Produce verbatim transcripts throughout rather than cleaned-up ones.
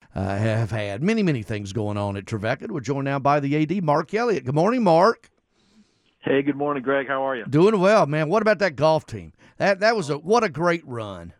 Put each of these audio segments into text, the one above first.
uh, have had. Many, many things going on at Trevecca. We're joined now by the A D, Mark Elliott. Good morning, Mark. Hey, good morning, Greg. How are you? Doing well, man. What about that golf team? That that was a what a great run.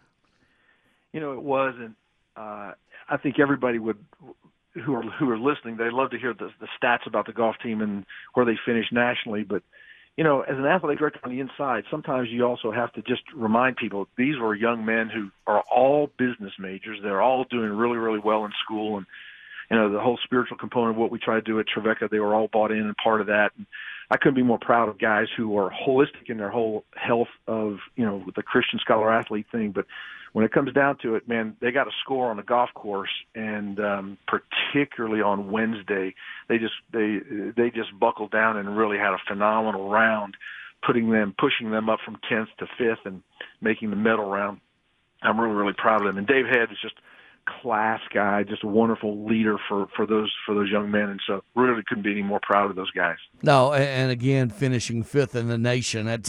You know, it was, and uh, I think everybody would who are who are listening. They love to hear the, the stats about the golf team and where they finished nationally. But you know, as an athletic director on the inside, sometimes you also have to just remind people these were young men who are all business majors. They're all doing really, really well in school, and you know, the whole spiritual component of what we try to do at Trevecca, they were all bought in and part of that. And I couldn't be more proud of guys who are holistic in their whole health of, you know, the Christian scholar athlete thing. But when it comes down to it, man, they got a score on the golf course, and um, particularly on Wednesday, they just they they just buckled down and really had a phenomenal round, putting them pushing them up from tenth to fifth and making the medal round. I'm really really proud of them. And Dave Head is just class guy, just a wonderful leader for, for those for those young men, and so really couldn't be any more proud of those guys. No, and again, finishing fifth in the nation. That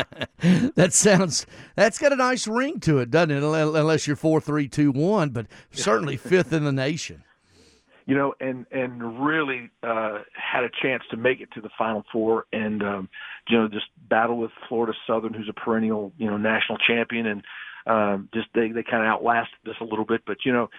that sounds that's got a nice ring to it, doesn't it? Unless you're four, three, two, one, but certainly fifth in the nation. You know, and and really uh, had a chance to make it to the Final Four, and um, you know, just battle with Florida Southern, who's a perennial you know national champion, and Um, just they, they kind of outlasted us a little bit. But, you know,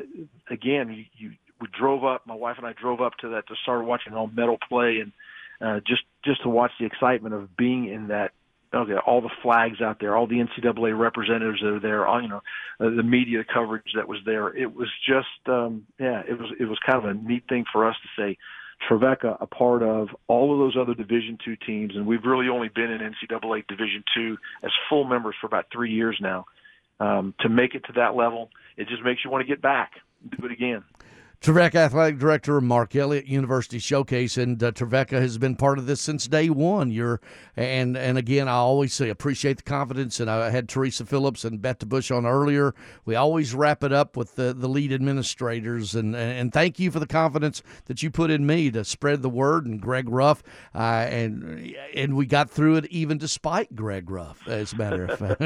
again, you, you we drove up, my wife and I drove up to that to start watching all medal play, and uh, just, just to watch the excitement of being in that, okay, all the flags out there, all the N C double A representatives that are there, all, you know, uh, the media coverage that was there. It was just, um, yeah, it was, it was kind of a neat thing for us to say, Trevecca, a part of all of those other Division two teams, and we've really only been in N C double A Division two as full members for about three years now. Um, to make it to that level, it just makes you want to get back, do it again. Trevecca Athletic Director Mark Elliott, University Showcase, and uh, Trevecca has been part of this since day one. You're and and again, I always say appreciate the confidence. And I had Teresa Phillips and Beth DeBush on earlier. We always wrap it up with the, the lead administrators, and and thank you for the confidence that you put in me to spread the word. And Greg Ruff, uh, and and we got through it even despite Greg Ruff, as a matter of fact.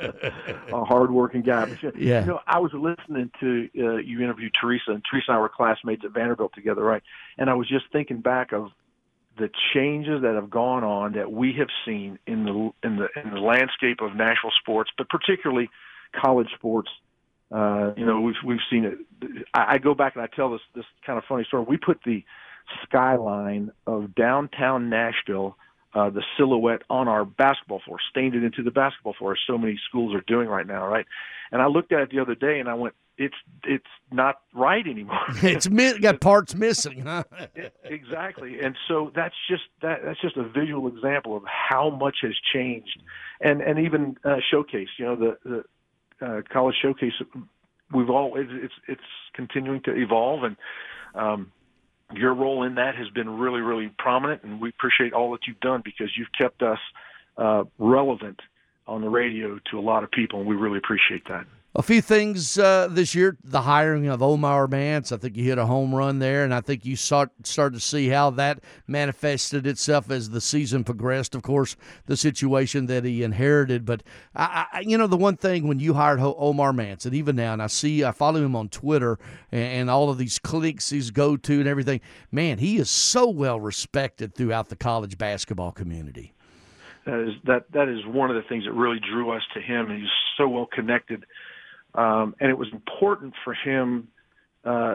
A hardworking guy. But, yeah. You know, I was listening to uh, you interview Teresa, and Teresa and I were classmates at Vanderbilt together, right? And I was just thinking back of the changes that have gone on that we have seen in the in the in the landscape of national sports, but particularly college sports. Uh, you know, we've we've seen it. I, I go back and I tell this this kind of funny story. We put the skyline of downtown Nashville, uh, the silhouette on our basketball floor, stained it into the basketball floor, as so many schools are doing right now, right? And I looked at it the other day and I went, it's it's not right anymore. It's mi- got parts missing, huh? Exactly. And so that's just that that's just a visual example of how much has changed. And and even uh, Showcase, you know, the the uh, college Showcase, we've all it's it's, it's continuing to evolve, and um, your role in that has been really really prominent, and we appreciate all that you've done because you've kept us uh, relevant on the radio to a lot of people, and we really appreciate that. A few things uh, this year, the hiring of Omar Mance. I think you hit a home run there, and I think you start, started to see how that manifested itself as the season progressed. Of course, the situation that he inherited. But, I, I, you know, the one thing when you hired Omar Mance, and even now, and I see, I follow him on Twitter and, and all of these cliques he's go to and everything, man, he is so well respected throughout the college basketball community. That is, that, that is one of the things that really drew us to him, and he's so well connected. Um, and it was important for him uh,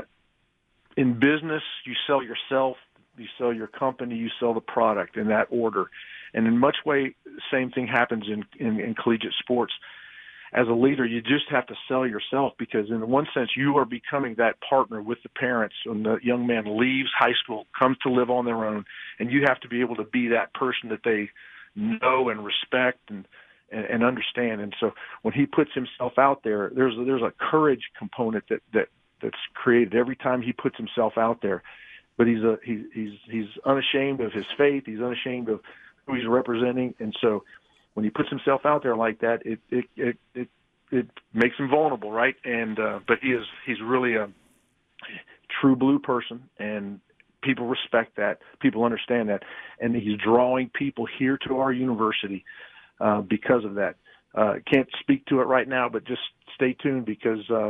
in business. You sell yourself, you sell your company, you sell the product in that order. And in much way, the same thing happens in, in, in collegiate sports. As a leader, you just have to sell yourself because in one sense, you are becoming that partner with the parents when the young man leaves high school, comes to live on their own, and you have to be able to be that person that they know and respect and and understand. And so when he puts himself out there, there's there's a courage component that, that that's created every time he puts himself out there. But he's a he, he's he's unashamed of his faith. He's unashamed of who he's representing. And so when he puts himself out there like that, it it it it, it makes him vulnerable, right? And uh, but he is he's really a true blue person, and people respect that. People understand that, and he's drawing people here to our university. Uh, because of that. Uh, can't speak to it right now, but just stay tuned because um,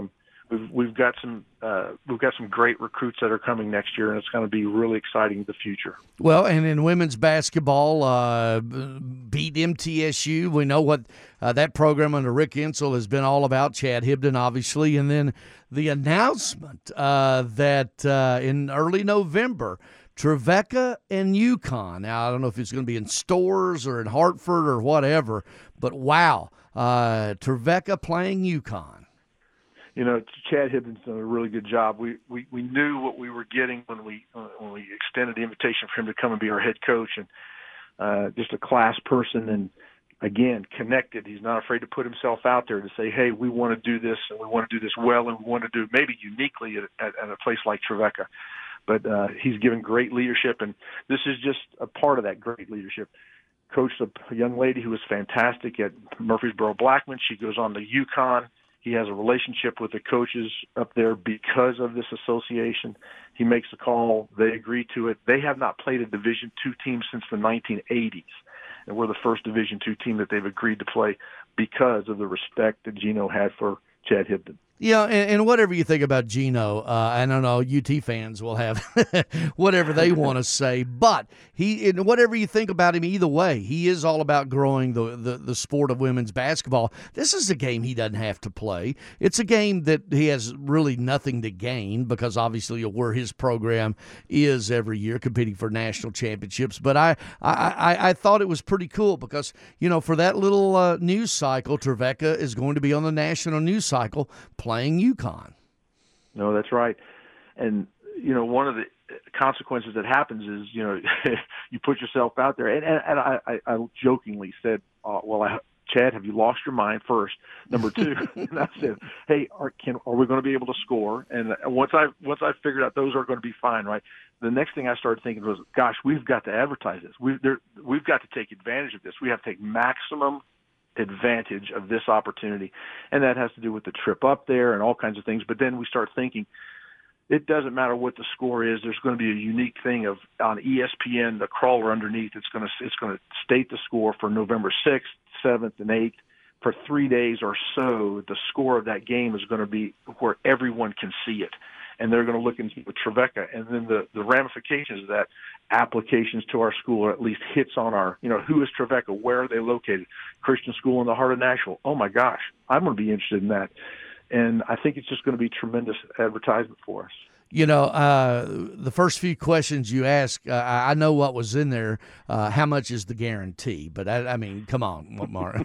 we've we've got some uh, we've got some great recruits that are coming next year, and it's going to be really exciting in the future. Well, and in women's basketball, uh, beat M T S U. We know what uh, that program under Rick Insell has been all about. Chad Hibdon, obviously, and then the announcement uh, that uh, in early November, Trevecca and UConn. Now, I don't know if it's going to be in stores or in Hartford or whatever, but wow, uh, Trevecca playing UConn. You know, Chad Hibdon's done a really good job. We, we we knew what we were getting when we uh, when we extended the invitation for him to come and be our head coach, and uh, just a class person, and again connected. He's not afraid to put himself out there to say, "Hey, we want to do this, and we want to do this well, and we want to do it maybe uniquely at, at, at a place like Trevecca." But uh, he's given great leadership, and this is just a part of that great leadership. Coached a young lady who was fantastic at Murfreesboro Blackman. She goes on to UConn. He has a relationship with the coaches up there because of this association. He makes a call. They agree to it. They have not played a Division two team since the nineteen eighties, and we're the first Division two team that they've agreed to play because of the respect that Gino had for Chad Hibdon. Yeah, and, and whatever you think about Gino, uh, I don't know, U T fans will have whatever they want to say, but he, and whatever you think about him, either way, he is all about growing the, the, the sport of women's basketball. This is a game he doesn't have to play. It's a game that he has really nothing to gain because obviously where his program is every year competing for national championships. But I, I, I, I thought it was pretty cool because, you know, for that little uh, news cycle, Trevecca is going to be on the national news cycle playing UConn. No, that's right. And, you know, one of the consequences that happens is, you know, you put yourself out there. And, and, and I, I, I jokingly said, uh, well, I, Chad, have you lost your mind first? Number two, and I said, hey, are, can, are we going to be able to score? And once I once I figured out those are going to be fine, right, the next thing I started thinking was, gosh, we've got to advertise this. We've, there, we've got to take advantage of this. We have to take maximum advantage of this opportunity, and that has to do with the trip up there and all kinds of things. But then we start thinking it doesn't matter what the score is. There's going to be a unique thing of on E S P N, the crawler underneath. It's going to it's going to state the score for November sixth, seventh, and eighth for three days or so. The score of that game is going to be where everyone can see it, and they're going to look into Trevecca, and then the the ramifications of that. Applications to our school, or at least hits on our, you know, who is Trevecca? Where are they located? Christian school in the heart of Nashville. Oh my gosh, I'm going to be interested in that. And I think it's just going to be tremendous advertisement for us. You know, uh, the first few questions you ask, uh, I know what was in there. Uh, how much is the guarantee? But I, I mean, come on, Mark.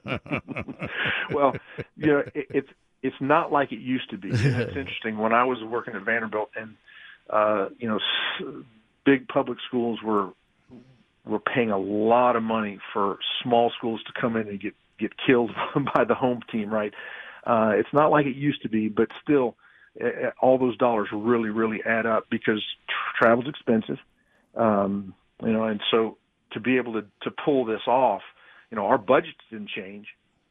Well, you know, it, it's it's not like it used to be. And it's interesting. When I was working at Vanderbilt, and uh, you know. S- Big public schools were were paying a lot of money for small schools to come in and get, get killed by the home team, right? Uh, it's not like it used to be, but still, uh, all those dollars really, really add up because tra- travel's expensive, um, you know. And so to be able to to pull this off, you know, our budgets didn't change,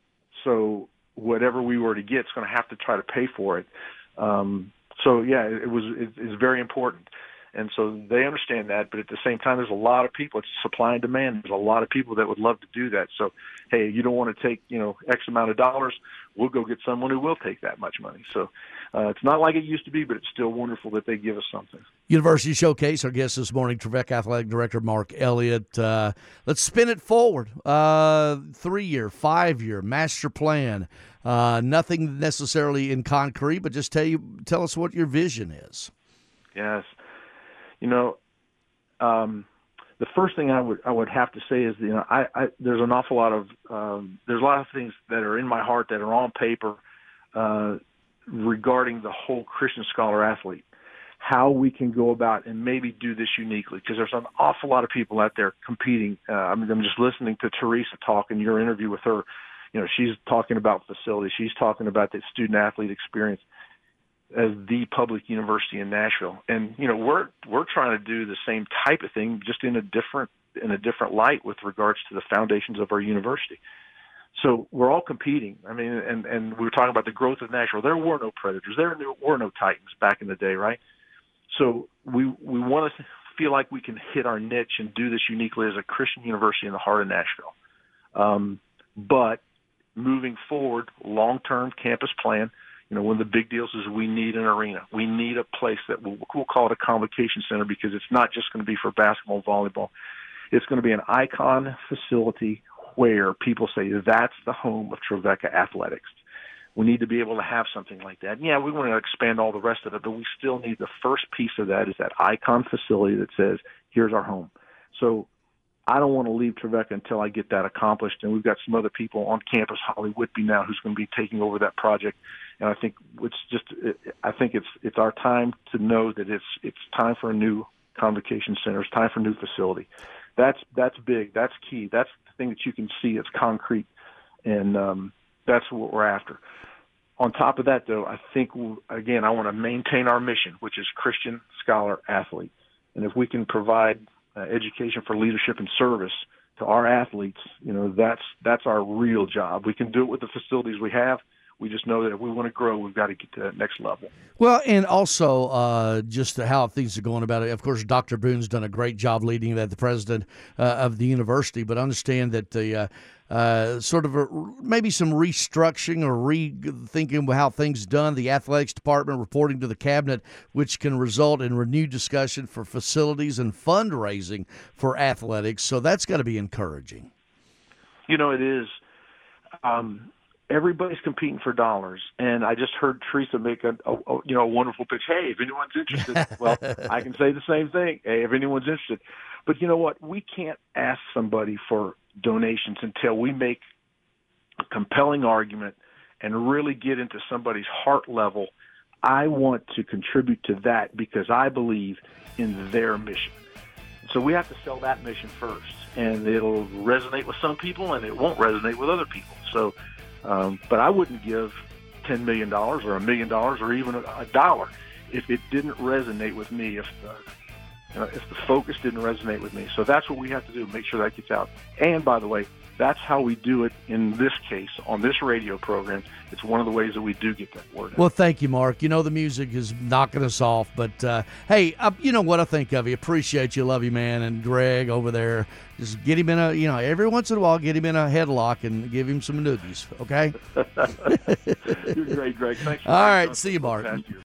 so whatever we were to get, it's going to have to try to pay for it. Um, so yeah, it, it was it, it's very important. And so they understand that, but at the same time, there's a lot of people. It's supply and demand. There's a lot of people that would love to do that. So, hey, you don't want to take, you know, X amount of dollars. We'll go get someone who will take that much money. So uh, it's not like it used to be, but it's still wonderful that they give us something. University Showcase, our guest this morning, Trevecca Athletic Director Mark Elliott. Uh, let's spin it forward. Uh, three-year, five-year master plan. Uh, nothing necessarily in concrete, but just tell you, tell us what your vision is. Yes. You know, um, the first thing I would I would have to say is, you know, I, I there's an awful lot of um, there's a lot of things that are in my heart that are on paper uh, regarding the whole Christian Scholar athlete, how we can go about and maybe do this uniquely, because there's an awful lot of people out there competing. Uh, I mean, I'm just listening to Teresa talk in your interview with her. You know, she's talking about facilities. She's talking about the student athlete experience as the public university in Nashville. And, you know, we're, we're trying to do the same type of thing, just in a different, in a different light with regards to the foundations of our university. So we're all competing. I mean, and, and we were talking about the growth of Nashville. There were no Predators. There were no Titans back in the day, right? So we, we want to feel like we can hit our niche and do this uniquely as a Christian university in the heart of Nashville. Um, but moving forward, long-term campus plan, You know, one of the big deals is we need an arena. We need a place that we'll, we'll call it a convocation center, because it's not just going to be for basketball and volleyball. It's going to be an icon facility where people say that's the home of Trevecca athletics. We need to be able to have something like that. And yeah, we want to expand all the rest of it, but we still need the first piece of that is that icon facility that says, here's our home. So I don't want to leave Trevecca until I get that accomplished. And we've got some other people on campus, Holly Whitby now, who's going to be taking over that project. And I think it's just, I think it's it's our time to know that it's it's time for a new convocation center. It's time for a new facility. That's that's big. That's key. That's the thing that you can see. It's concrete, and um, that's what we're after. On top of that, though, I think, again, I want to maintain our mission, which is Christian Scholar Athlete. And if we can provide uh, education for leadership and service to our athletes, you know, that's that's our real job. We can do it with the facilities we have. We just know that if we want to grow, we've got to get to that next level. Well, and also uh, just how things are going about it. Of course, Doctor Boone's done a great job leading that, the president uh, of the university, but understand that the uh, uh, sort of a, maybe some restructuring or rethinking of how things done, the athletics department reporting to the cabinet, which can result in renewed discussion for facilities and fundraising for athletics. So that's got to be encouraging. You know, it is. Um, Everybody's competing for dollars, and I just heard Teresa make a, a, a you know a wonderful pitch. Hey, if anyone's interested, well, I can say the same thing. Hey, if anyone's interested, but you know what? We can't ask somebody for donations until we make a compelling argument and really get into somebody's heart level. I want to contribute to that because I believe in their mission. So we have to sell that mission first, and it'll resonate with some people, and it won't resonate with other people. So. Um, but I wouldn't give ten million dollars or a million dollars or even a, a dollar if it didn't resonate with me, if the, you know, if the focus didn't resonate with me. So that's what we have to do, make sure that gets out. And, by the way, that's how we do it in this case on this radio program. It's one of the ways that we do get that word out. Well, thank you, Mark. You know the music is knocking us off, but uh, hey, uh, you know what I think of you. Appreciate you, love you, man. And Greg over there, just get him in a, you know, every once in a while, get him in a headlock and give him some noogies. Okay. You're great, Greg. Thanks. For All right, see you, Mark.